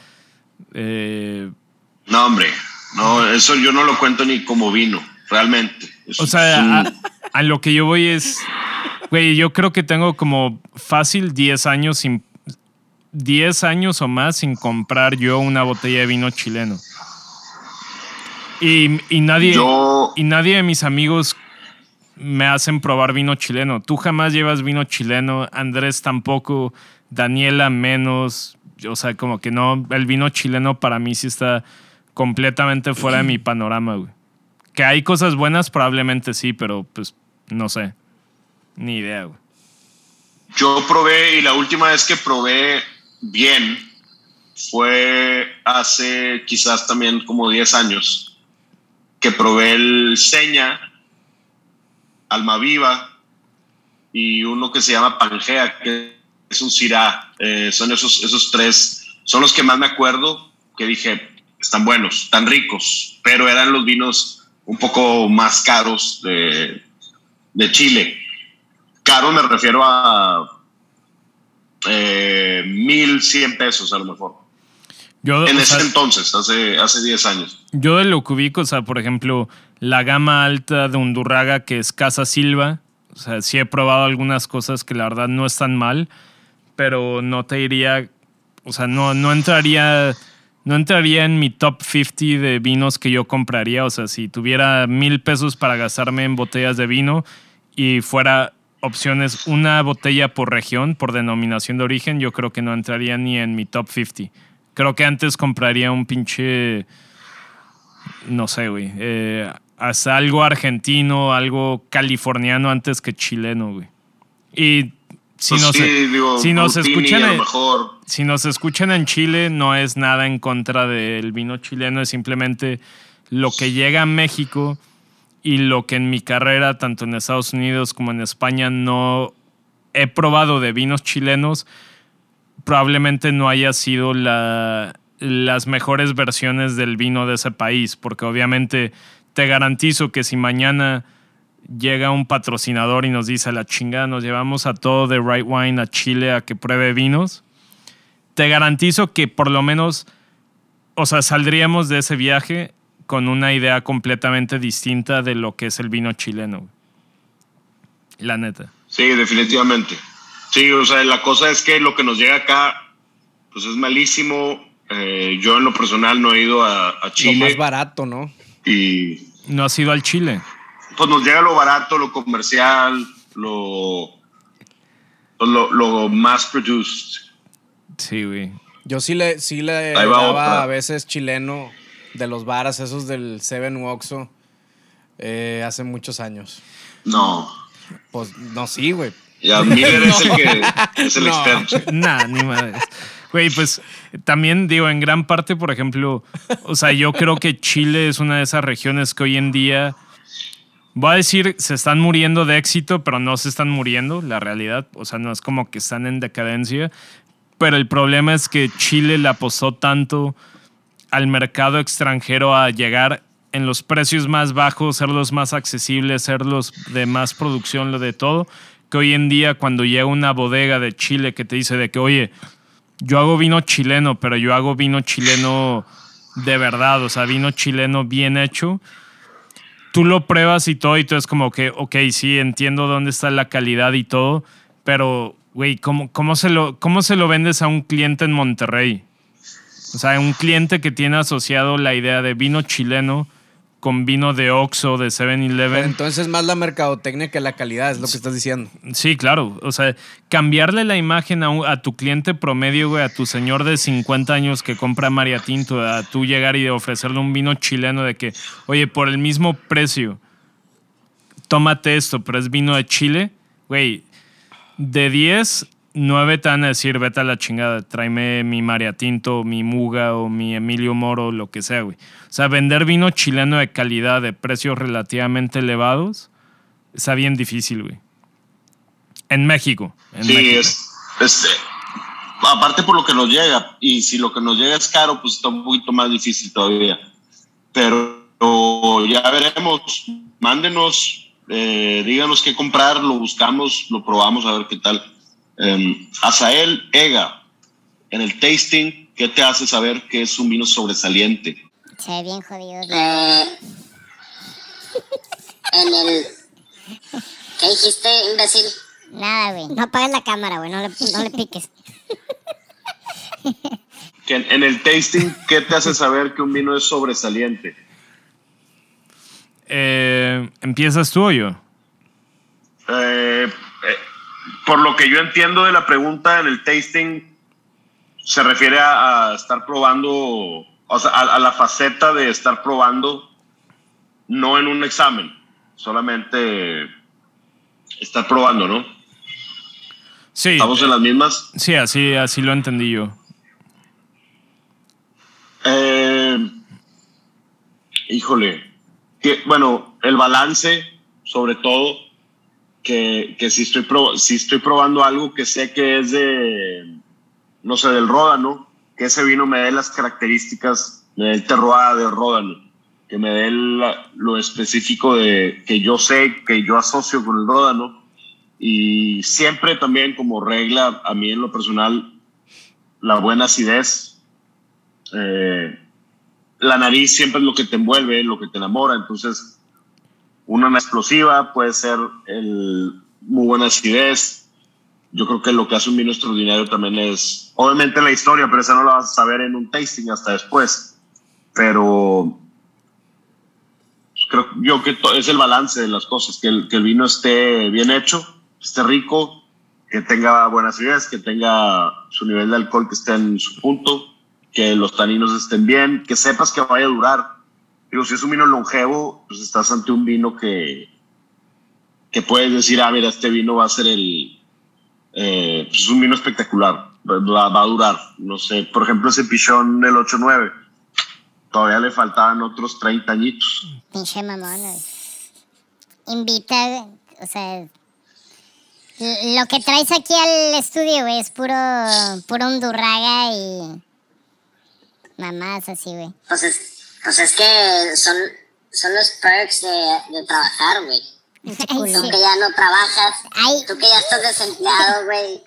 No, hombre. No, eso yo no lo cuento ni como vino. Realmente. O sea, a lo que yo voy es... Güey, yo creo que tengo como fácil 10 años o más sin comprar yo una botella de vino chileno. Y nadie de mis amigos me hacen probar vino chileno. Tú jamás llevas vino chileno, Andrés tampoco, Daniela menos. O sea, como que no, el vino chileno para mí sí está completamente fuera de mi panorama, güey. Que hay cosas buenas, probablemente sí, pero pues no sé. Ni idea, güey. Yo probé, y la última vez que probé bien fue hace quizás también como 10 años, que probé el Seña, Almaviva y uno que se llama Pangea, que es un Syrah. Son esos 3, son los que más me acuerdo, que dije, están buenos, están ricos, pero eran los vinos un poco más caros de Chile. Caro me refiero a 1,100 pesos a lo mejor. En ese entonces, hace 10 años. Yo de lo que ubico, o sea, por ejemplo, la gama alta de Undurraga, que es Casa Silva, o sea, sí he probado algunas cosas que la verdad no están mal, pero no te diría, o sea, no entraría en mi top 50 de vinos que yo compraría. O sea, si tuviera $1,000 para gastarme en botellas de vino y fuera opciones una botella por región, por denominación de origen, yo creo que no entraría ni en mi top 50. Creo que antes compraría un pinche, no sé, güey, hasta algo argentino, algo californiano antes que chileno, güey. Y si nos escuchan en Chile, no es nada en contra del vino chileno, es simplemente lo que llega a México y lo que en mi carrera, tanto en Estados Unidos como en España, no he probado de vinos chilenos, probablemente no haya sido las mejores versiones del vino de ese país, porque obviamente te garantizo que si mañana llega un patrocinador y nos dice a la chingada, nos llevamos a todo de Right Wine a Chile a que pruebe vinos, te garantizo que por lo menos, o sea, saldríamos de ese viaje con una idea completamente distinta de lo que es el vino chileno. La neta. Sí, definitivamente. Sí, o sea, la cosa es que lo que nos llega acá, pues es malísimo. Yo en lo personal no he ido a Chile. Lo más barato, ¿no? Y no has ido al Chile. Pues nos llega lo barato, lo comercial, lo mass produced. Sí, güey. Yo sí le daba a veces chileno de los bares esos del Seven u Oxxo hace muchos años. No. Pues no, sí, güey. Ya Miller es el que es el experto. Nah, ni madre. Güey, pues también digo, en gran parte, por ejemplo, o sea, yo creo que Chile es una de esas regiones que hoy en día, voy a decir, se están muriendo de éxito, pero no se están muriendo, la realidad. O sea, no es como que están en decadencia. Pero el problema es que Chile le apostó tanto al mercado extranjero a llegar en los precios más bajos, ser los más accesibles, ser los de más producción, lo de todo, que hoy en día cuando llega una bodega de Chile que te dice de que, oye, yo hago vino chileno, pero yo hago vino chileno de verdad, o sea, vino chileno bien hecho, tú lo pruebas y todo, y tú es como que, ok, sí, entiendo dónde está la calidad y todo, pero, güey, ¿cómo se lo vendes a un cliente en Monterrey? O sea, un cliente que tiene asociado la idea de vino chileno con vino de Oxxo, de 7-Eleven. Pero entonces más la mercadotecnia que la calidad, es lo que estás diciendo. Sí, claro. O sea, cambiarle la imagen a tu cliente promedio, güey, a tu señor de 50 años que compra María Tinto, a tú llegar y ofrecerle un vino chileno de que, oye, por el mismo precio, tómate esto, pero es vino de Chile, güey, de 10... 9 te van a decir, vete a la chingada, tráeme mi María Tinto, mi Muga o mi Emilio Moro, lo que sea, güey. O sea, vender vino chileno de calidad, de precios relativamente elevados, está bien difícil, güey. En México. Sí, aparte por lo que nos llega, y si lo que nos llega es caro, pues está un poquito más difícil todavía. Pero ya veremos, mándenos, díganos qué comprar, lo buscamos, lo probamos a ver qué tal. Azael Ega, en el tasting, ¿qué te hace saber que es un vino sobresaliente? Se ve bien jodido. ¿Qué dijiste, imbécil? Nada, güey. No apagues la cámara, güey. No le piques. Que en el tasting, ¿qué te hace saber que un vino es sobresaliente? ¿Empiezas tú o yo? Por lo que yo entiendo de la pregunta, en el tasting se refiere a estar probando, o sea, a la faceta de estar probando, no en un examen, solamente estar probando, ¿no? Sí. ¿Estamos en las mismas? Sí, así lo entendí yo. Híjole, bueno, el balance, sobre todo, que si estoy probando algo que sé que es de, no sé, del Ródano, que ese vino me dé las características, me dé el terroir del Ródano, que me dé lo específico de que yo sé, que yo asocio con el Ródano. Y siempre también como regla, a mí en lo personal, la buena acidez, la nariz siempre es lo que te envuelve, lo que te enamora. Entonces, una explosiva puede ser muy buena acidez, yo creo que lo que hace un vino extraordinario también es, obviamente, la historia, pero esa no la vas a saber en un tasting hasta después. Pero creo yo que es el balance de las cosas, que el vino esté bien hecho, esté rico, que tenga buenas ideas, que tenga su nivel de alcohol que esté en su punto, que los taninos estén bien, que sepas que vaya a durar. Digo, si es un vino longevo, pues estás ante un vino que puedes decir, mira, este vino va a ser pues es un vino espectacular, va a durar. No sé, por ejemplo, ese Pichón del 8-9, todavía le faltaban otros 30 añitos. Pinche mamón, güey. Invita, o sea, lo que traes aquí al estudio, güey, es puro Undurraga y mamás así, güey. Pues es que son los perks de trabajar, güey. Tú que ya no trabajas, tú que ya estás desempleado, güey.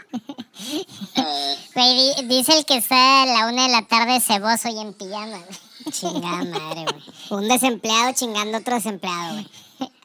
Güey, dice el que está a la 1 de la tarde ceboso y en pijama, güey. Chingada madre, güey. Un desempleado chingando a otro desempleado, güey.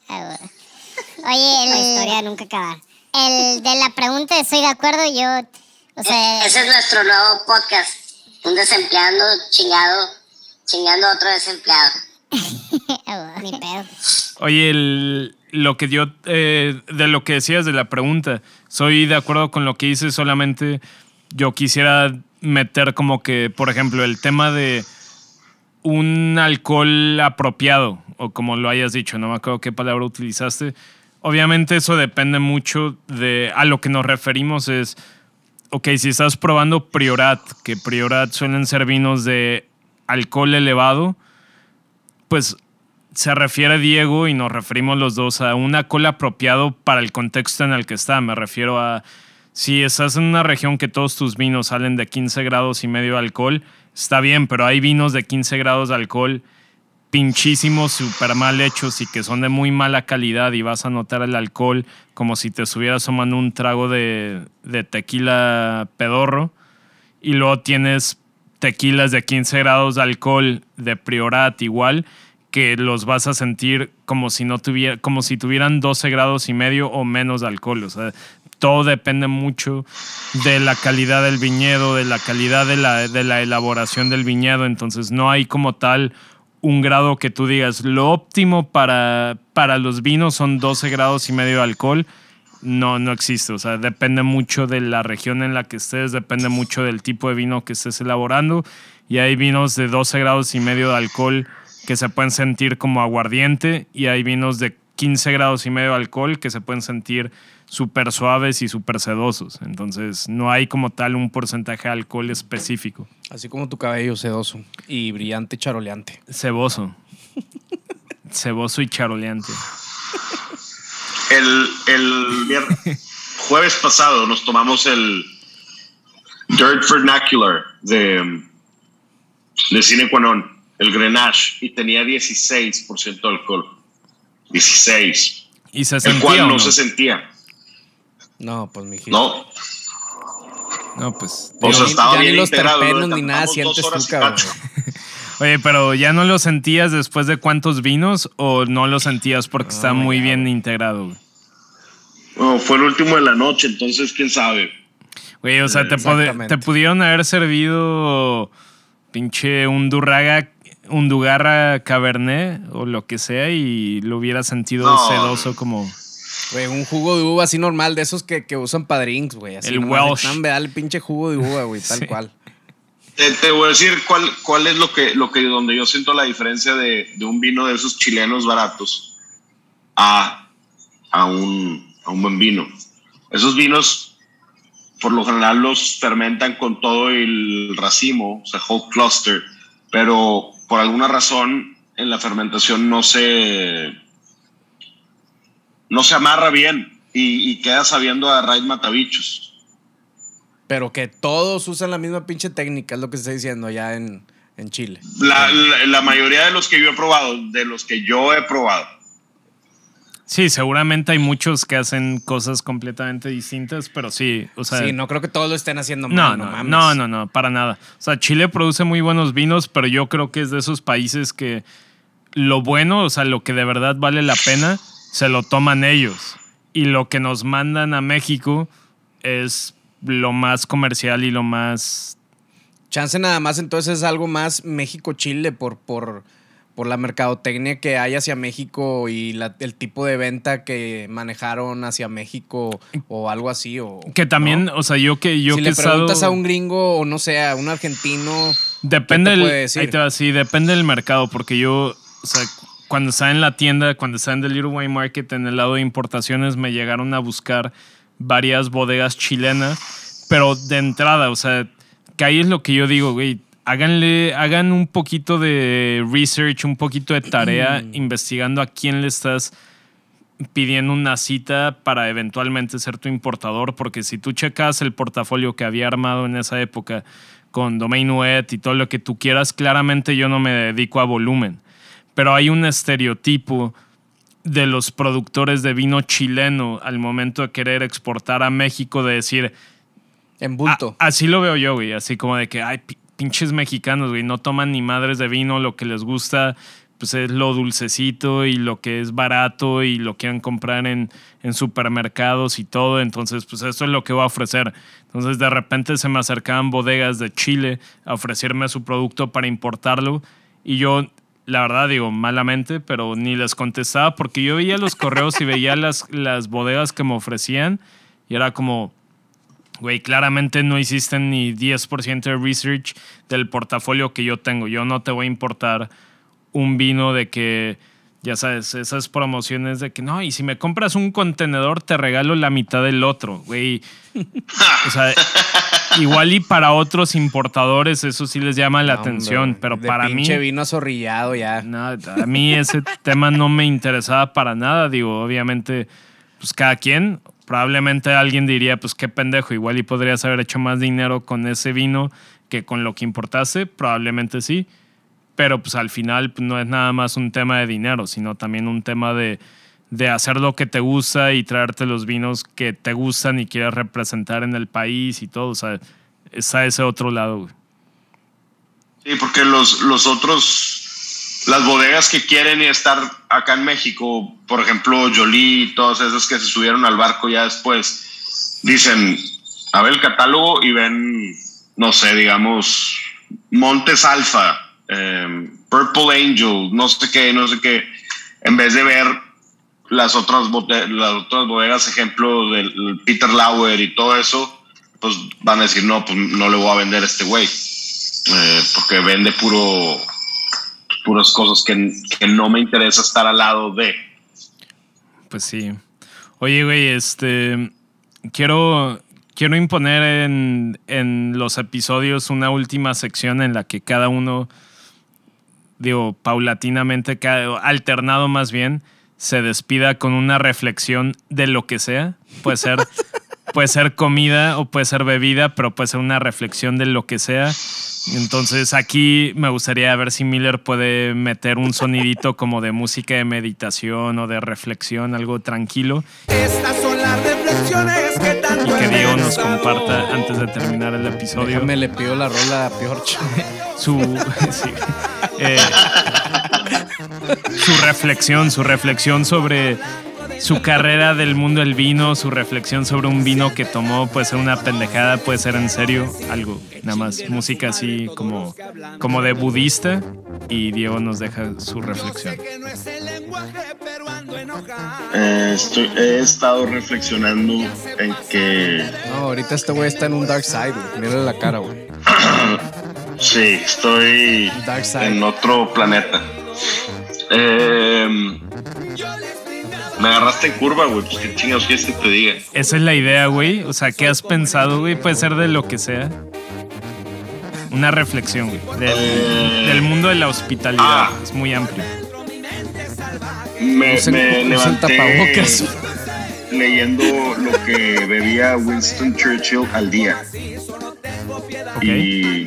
Oye, la historia nunca acaba. El de la pregunta, estoy de acuerdo, yo, o sea... Ese es nuestro nuevo podcast. Un desempleado chingando a otro desempleado. Ni pedo. Oye, lo que yo, de lo que decías de la pregunta, soy de acuerdo con lo que dices, solamente yo quisiera meter como que, por ejemplo, el tema de un alcohol apropiado, o como lo hayas dicho, no me acuerdo qué palabra utilizaste. Obviamente eso depende mucho de, a lo que nos referimos es, ok, si estás probando Priorat, que Priorat suelen ser vinos de alcohol elevado, pues se refiere Diego y nos referimos los dos a un alcohol apropiado para el contexto en el que está. Me refiero a, si estás en una región que todos tus vinos salen de 15 grados y medio de alcohol, está bien, pero hay vinos de 15 grados de alcohol pinchísimos, súper mal hechos y que son de muy mala calidad y vas a notar el alcohol como si te estuvieras tomando un trago de tequila pedorro. Y luego tienes tequilas de 15 grados de alcohol de Priorat igual, que los vas a sentir como si como si tuvieran 12 grados y medio o menos de alcohol. O sea, todo depende mucho de la calidad del viñedo, de la calidad de la elaboración del viñedo. Entonces no hay como tal un grado que tú digas, lo óptimo para los vinos son 12 grados y medio de alcohol. No existe. O sea, depende mucho de la región en la que estés, depende mucho del tipo de vino que estés elaborando. Y hay vinos de 12 grados y medio de alcohol que se pueden sentir como aguardiente, y hay vinos de 15 grados y medio de alcohol que se pueden sentir súper suaves y súper sedosos. Entonces no hay como tal un porcentaje de alcohol específico. Así como tu cabello sedoso y brillante charoleante. Ceboso. Ceboso y charoleante. El jueves pasado nos tomamos el Dirt Vernacular de Sine Qua Non, el Grenache, y tenía 16% de alcohol. 16. ¿Y se sentía? El cual no ¿o se sentía. No, pues mijito. No, pues. O sea, estaba ya bien ni los integrado. terpenos ni nada sientes tú, cabrón. Oye, pero ¿ya no lo sentías después de cuántos vinos o no lo sentías porque está muy bien integrado, güey? No, fue el último de la noche, entonces quién sabe. Güey, o sea, te pudieron haber servido pinche Undugarra Cabernet o lo que sea y lo hubiera sentido sedoso como... Güey, un jugo de uva así normal, de esos que usan para drinks, güey. El Welsh. Dale pinche jugo de uva, güey, tal cual. Te voy a decir cuál es donde yo siento la diferencia de un vino de esos chilenos baratos a un buen vino. Esos vinos, por lo general, los fermentan con todo el racimo, o sea, whole cluster, pero por alguna razón en la fermentación no se amarra bien y queda sabiendo a raíz matabichos. Pero que todos usan la misma pinche técnica, es lo que se está diciendo allá en Chile. La mayoría de los que yo he probado. Sí, seguramente hay muchos que hacen cosas completamente distintas, pero sí, o sea... Sí, no creo que todos lo estén haciendo mal. No, para nada. O sea, Chile produce muy buenos vinos, pero yo creo que es de esos países que lo bueno, o sea, lo que de verdad vale la pena, se lo toman ellos. Y lo que nos mandan a México, es lo más comercial y lo más... Chance nada más, entonces es algo más México-Chile por la mercadotecnia que hay hacia México y el tipo de venta que manejaron hacia México o algo así. Que también, ¿no? O sea, yo si que le preguntas a un gringo o no sé, a un argentino, depende ¿qué te puede decir? Ahí te va, sí, depende del mercado, porque yo, o sea, cuando estaba en la tienda, cuando estaba en The Little Wine Market, en el lado de importaciones, me llegaron a buscar varias bodegas chilenas, pero de entrada, o sea, que ahí es lo que yo digo, güey, hagan un poquito de research, un poquito de tarea, investigando a quién le estás pidiendo una cita para eventualmente ser tu importador, porque si tú checas el portafolio que había armado en esa época con Domain Wet y todo lo que tú quieras, claramente yo no me dedico a volumen, pero hay un estereotipo de los productores de vino chileno al momento de querer exportar a México, de decir... En bulto. Así lo veo yo, güey. Así como de que, ay, pinches mexicanos, güey, no toman ni madres de vino. Lo que les gusta, pues, es lo dulcecito y lo que es barato y lo quieren comprar en supermercados y todo. Entonces, pues, esto es lo que voy a ofrecer. Entonces, de repente se me acercaban bodegas de Chile a ofrecerme su producto para importarlo. Y yo, la verdad, digo, malamente, pero ni les contestaba porque yo veía los correos y veía las bodegas que me ofrecían y era como... Güey, claramente no hiciste ni 10% de research del portafolio que yo tengo. Yo no te voy a importar un vino de que, ya sabes, esas promociones de que no, y si me compras un contenedor te regalo la mitad del otro, güey. O sea, igual y para otros importadores eso sí les llama la atención, pero para mí... pinche vino azorrillado ya. No, a mí ese tema no me interesaba para nada. Digo, obviamente, pues cada quien... Probablemente alguien diría, pues qué pendejo, igual y podrías haber hecho más dinero con ese vino que con lo que importaste, probablemente sí, pero pues al final pues, no es nada más un tema de dinero, sino también un tema de hacer lo que te gusta y traerte los vinos que te gustan y quieres representar en el país y todo, o sea, está ese otro lado, güey. Sí, porque los otros... Las bodegas que quieren estar acá en México, por ejemplo, Jolie, todas esas que se subieron al barco ya después, dicen, a ver el catálogo y ven, no sé, digamos, Montes Alfa, Purple Angel, no sé qué, en vez de ver las otras bodegas, ejemplo, del Peter Lauer y todo eso, pues van a decir, no, pues no le voy a vender a este güey, porque vende puras cosas que no me interesa estar al lado de. Pues sí. Oye, güey, quiero imponer en los episodios una última sección en la que cada uno, digo, paulatinamente, alternado más bien, se despida con una reflexión de lo que sea. Puede ser comida o puede ser bebida, pero puede ser una reflexión de lo que sea. Entonces aquí me gustaría ver si Miller puede meter un sonidito como de música de meditación o de reflexión, algo tranquilo. Estas son las reflexiones que tanto y que Diego nos comparta antes de terminar el episodio. Déjame le pido la rola a Piorch. Su reflexión sobre su carrera del mundo del vino, su reflexión sobre un vino que tomó, puede ser una pendejada, puede ser en serio, algo, nada más, música así como de budista, y Diego nos deja su reflexión. He estado reflexionando en que... No, ahorita este güey está en un dark side, güey. Mírale la cara, güey. Sí, estoy en otro planeta. Me agarraste en curva, güey. Pues qué chingados quieres que te diga. Esa es la idea, güey. O sea, ¿qué has pensado, güey? Puede ser de lo que sea. Una reflexión, güey. Del mundo de la hospitalidad. Es muy amplio. Me levanté leyendo lo que bebía Winston Churchill al día. Okay.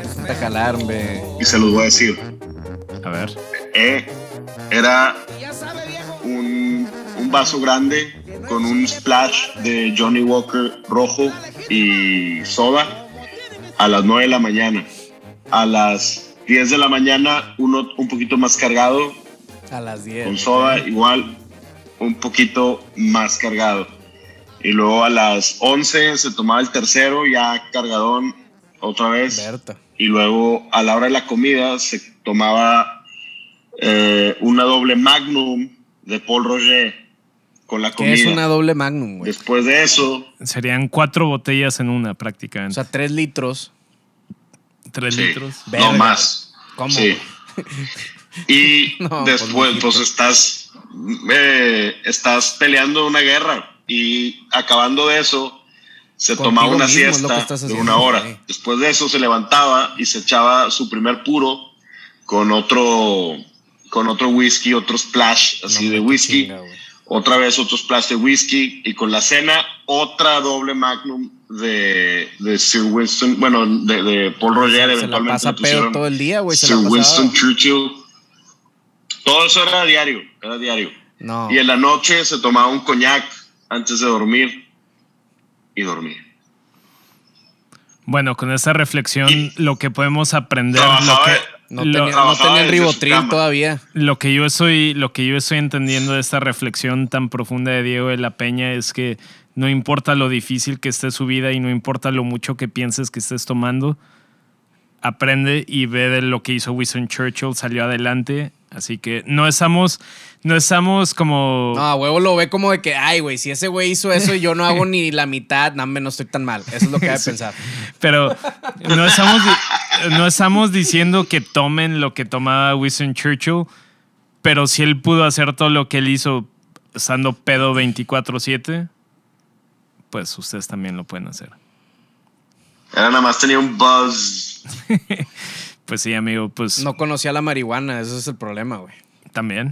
Y se los voy a decir. A ver. Era un vaso grande con un splash de Johnny Walker rojo y soda a las 9 de la mañana. A las 10 de la mañana uno un poquito más cargado. A las 10. Con soda igual un poquito más cargado. Y luego a las 11 se tomaba el tercero, ya cargadón, otra vez. Berta. Y luego a la hora de la comida se tomaba una doble Magnum de Paul Roger con la comida. ¿Qué es una doble Magnum, güey? Después de eso... Serían 4 botellas en una prácticamente. O sea, 3 litros. 3 sí, litros. no más. ¿Cómo? Sí. Y No, después pues, estás peleando una guerra y acabando de eso se Contigo tomaba una mismo es lo que siesta estás de haciendo, una hora. güey. Después de eso se levantaba y se echaba su primer puro con otro whisky, otro splash así No, de qué whisky. chinga, güey. Otra vez otro splash de whisky y con la cena otra doble Magnum de Sir Winston, bueno, de Paul Roger. Se la Eventualmente pasa le pusieron pedo todo el día, güey. Sir Winston Churchill. Todo eso era diario. No. Y en la noche se tomaba un coñac antes de dormir y dormía. Bueno, con esta reflexión lo que podemos aprender, No tenía el ribotril todavía. lo que yo estoy entendiendo de esta reflexión tan profunda de Diego de la Peña es que no importa lo difícil que esté su vida y no importa lo mucho que pienses que estés tomando, aprende y ve de lo que hizo Winston Churchill, salió adelante. Así que no estamos como... No, a huevo lo ve como de que, ay, güey, si ese güey hizo eso y yo no hago ni la mitad, no estoy tan mal. Eso es lo que debe pensar. Pero no estamos diciendo que tomen lo que tomaba Winston Churchill, pero si él pudo hacer todo lo que él hizo estando pedo 24/7, pues ustedes también lo pueden hacer. Era nada más tenía un buzz. Pues sí, amigo, pues... No conocía la marihuana, eso es el problema, güey. También.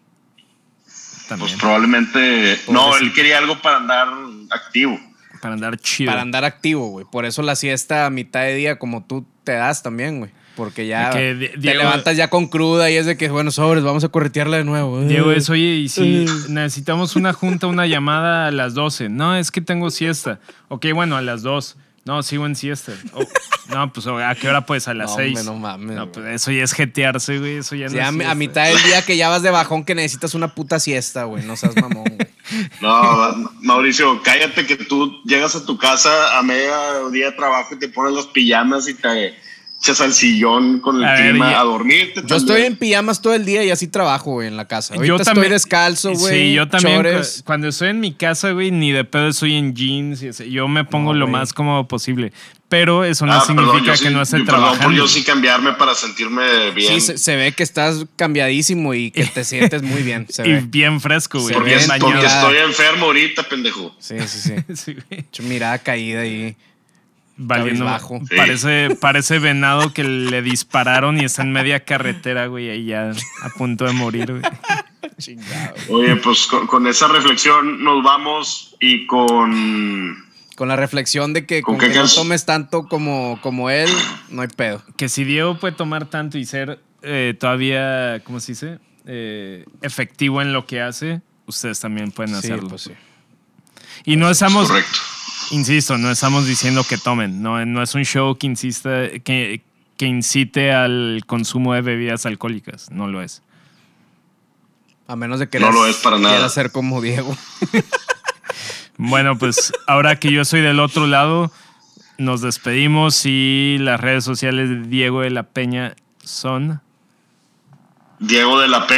Pues probablemente... No, él quería algo para andar activo. Para andar chido. Para andar activo, güey. Por eso la siesta a mitad de día, como tú te das también, güey. Porque ya te levantas ya con cruda y es de que, bueno, sobres, vamos a corretearla de nuevo. Diego, es, oye, y si necesitamos una junta, una llamada a las 12. No, es que tengo siesta. Ok, bueno, a las 2. No, sigo en siesta. No, pues ¿a qué hora pues? A las 6. No mames. No, pues eso ya es jetearse, güey. Eso ya no es a mitad del día que ya vas de bajón que necesitas una puta siesta, güey. No seas mamón, güey. No, Mauricio, cállate que tú llegas a tu casa a mediodía de trabajo y te pones los pijamas y te echas al sillón con el clima a dormirte. Yo estoy en pijamas todo el día y así trabajo, güey, en la casa. Ahorita yo también, estoy descalzo, güey. Sí, yo también. Chores. Cuando estoy en mi casa, güey, ni de pedo estoy en jeans. Yo me pongo lo más cómodo posible. Pero eso no significa que no esté trabajando. Perdón por yo sí cambiarme para sentirme bien. Sí, se ve que estás cambiadísimo y que te sientes muy bien. Se y ve. bien fresco, güey. Porque estoy enfermo ahorita, pendejo. Sí. Sí, mirada caída ahí. Valiendo bajo. Sí. Parece venado que le dispararon y está en media carretera, güey, ahí ya a punto de morir, güey. Chingado. Oye, pues con esa reflexión nos vamos y con la reflexión de que con que no tomes tanto como él, no hay pedo. Que si Diego puede tomar tanto y ser todavía, ¿cómo se dice? Efectivo en lo que hace, ustedes también pueden hacerlo. Pues sí. Y no estamos... Correcto. Insisto, no estamos diciendo que tomen, no es un show que incite al consumo de bebidas alcohólicas, no lo es. A menos de que no lo es para nada. Quiera ser como Diego. Bueno, pues ahora que yo soy del otro lado, nos despedimos y las redes sociales de Diego de la Peña son... Diego de la P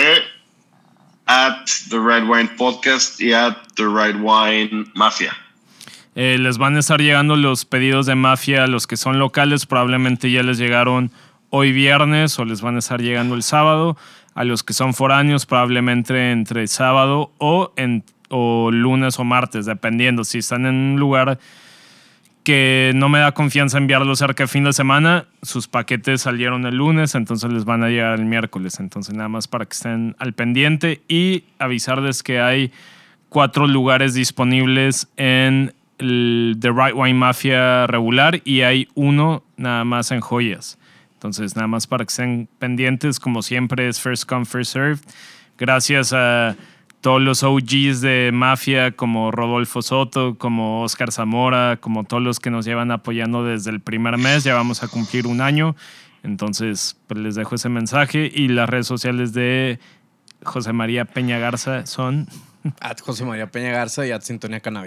@The Red Wine Podcast y @The Red Wine Mafia. Les van a estar llegando los pedidos de Mafia a los que son locales. Probablemente ya les llegaron hoy viernes o les van a estar llegando el sábado. A los que son foráneos probablemente entre sábado o lunes o martes, dependiendo. Si están en un lugar que no me da confianza enviarlos cerca de fin de semana, sus paquetes salieron el lunes, entonces les van a llegar el miércoles. Entonces nada más para que estén al pendiente y avisarles que hay 4 lugares disponibles en el The Right Wine Mafia regular y hay 1 nada más en Joyas. Entonces, nada más para que estén pendientes, como siempre es first come, first served. Gracias a todos los OGs de Mafia, como Rodolfo Soto, como Oscar Zamora, como todos los que nos llevan apoyando desde el primer mes. Ya vamos a cumplir 1 año. Entonces, pues les dejo ese mensaje. Y las redes sociales de José María Peña Garza son... @José María Peña Garza y @Sintonía Canábica.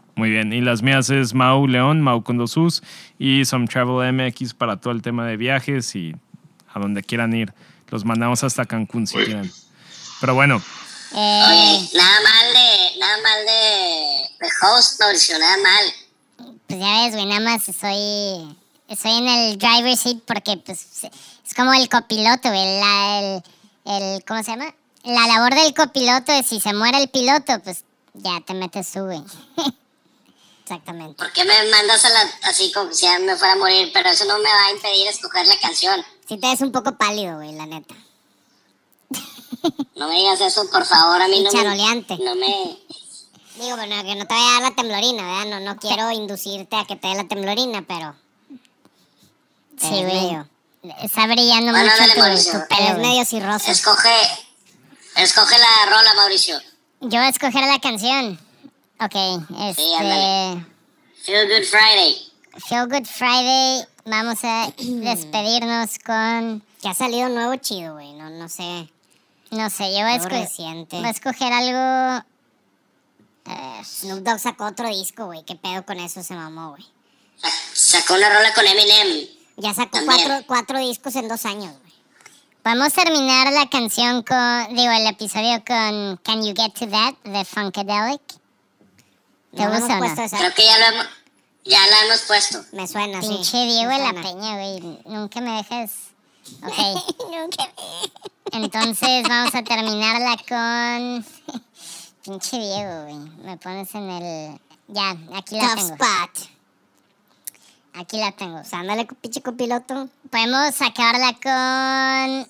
Muy bien, y las mías es Mau León, Mau con 2 U's, y Some Travel MX para todo el tema de viajes y a donde quieran ir. Los mandamos hasta Cancún si quieren. Pero bueno. Oye, nada mal de host, Mauricio, nada mal. Pues ya ves, güey, nada más estoy en el driver's seat porque pues es como el copiloto, güey, el ¿cómo se llama? La labor del copiloto es si se muere el piloto, pues ya te metes tú, güey. Exactamente. ¿Por qué me mandas así como si ya me fuera a morir? Pero eso no me va a impedir escoger la canción. Si te ves un poco pálido, güey, la neta. No me digas eso, por favor, a mí no charoleante. me... Digo, bueno, que no te vaya a dar la temblorina, ¿verdad? No quiero inducirte a que te dé la temblorina, pero... Sí, güey. Está brillando Bueno, mucho dale, tu Mauricio. pelo es medio cirroso. Escoge la rola, Mauricio. Yo voy a escoger la canción. Ok, Sí, ándale. Feel Good Friday. Feel Good Friday. Vamos a despedirnos con... Que ha salido nuevo chido, güey. No sé. No sé, yo voy a escoger algo... Snoop Dogg sacó otro disco, güey. ¿Qué pedo con eso? Se mamó, güey. Sacó una rola con Eminem. Ya sacó cuatro discos en 2 años, güey. Vamos a terminar la canción el episodio con Can You Get To That de Funkadelic. ¿Te gusta o no? Creo que ya la hemos puesto. Me suena, sí. Pinche Diego de la Peña, güey. Nunca me dejes. Ok. Nunca me... Entonces vamos a terminarla con... Pinche Diego, güey. Me pones en el... Ya, aquí la tengo. Spot. Aquí la tengo. O sea, ándale, pinche copiloto. Podemos sacarla con...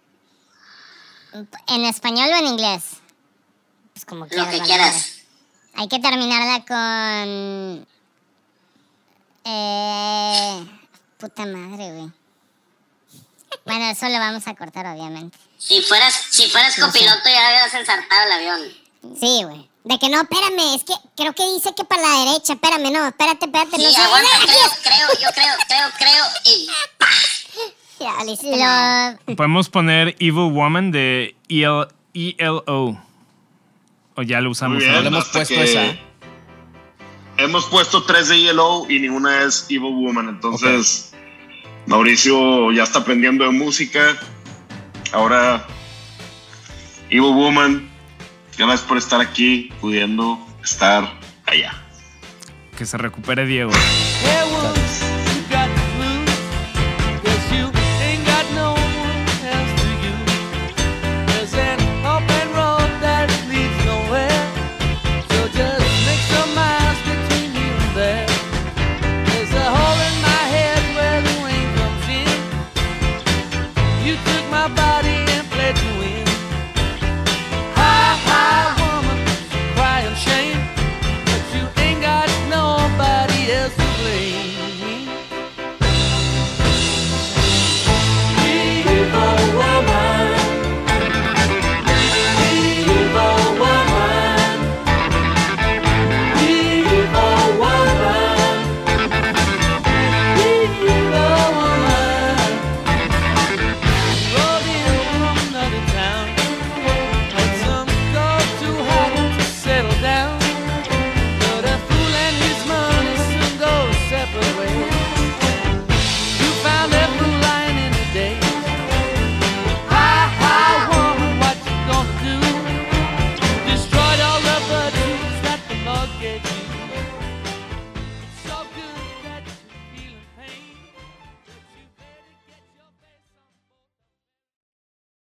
¿En español o en inglés? Pues como quieras. Lo que quieras. Hay que terminarla con... Puta madre, güey. Bueno, eso lo vamos a cortar, obviamente. Si fueras copiloto ya hubieras ensartado el avión. Sí, güey. De que no, espérame, es que creo que dice que para la derecha, espérame, no, espérate, sí, no sé. Aguanta, creo y... Ya, listo. Podemos poner Evil Woman de ELO. O ya lo usamos. Bien, no le hemos puesto esa. Hemos puesto 3 de ELO y ninguna es Evil Woman. Entonces, Mauricio ya está aprendiendo de música. Ahora, Evil Woman, gracias por estar aquí, pudiendo estar allá. Que se recupere Diego. There was